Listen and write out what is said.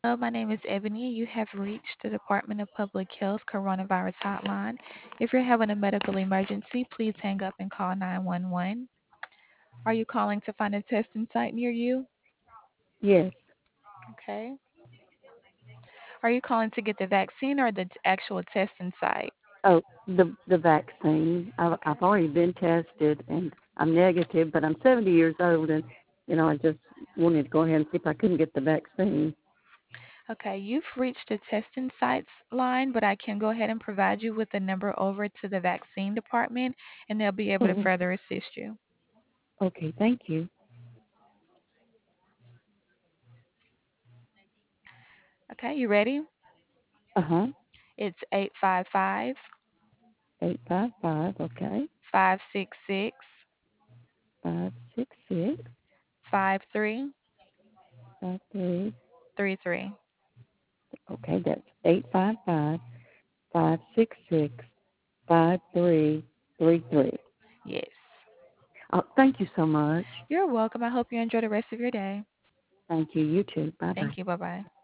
Hello, my name is Ebony. You have reached the Department of Public Health Coronavirus Hotline. If you're having a medical emergency, please hang up and call 911. Are you calling to find a testing site near you? Yes. Okay. Are you calling to get the vaccine or the actual testing site? Oh, the vaccine. Okay. I've already been tested and I'm negative, but I'm 70 years old and I just wanted to go ahead and see if I couldn't get the vaccine. Okay, you've reached the testing sites line, but I can go ahead and provide you with the number over to the vaccine department and they'll be able to Oh, further assist you. okay. Thank you. Okay, you ready? Uh-huh. It's 855 855. Okay. 566 566 53. 5333. Okay, that's 855 566 5333. Yes. Thank you so much. You're welcome. I hope you enjoy the rest of your day. Thank you. You too. Bye Thank bye. you. Bye bye.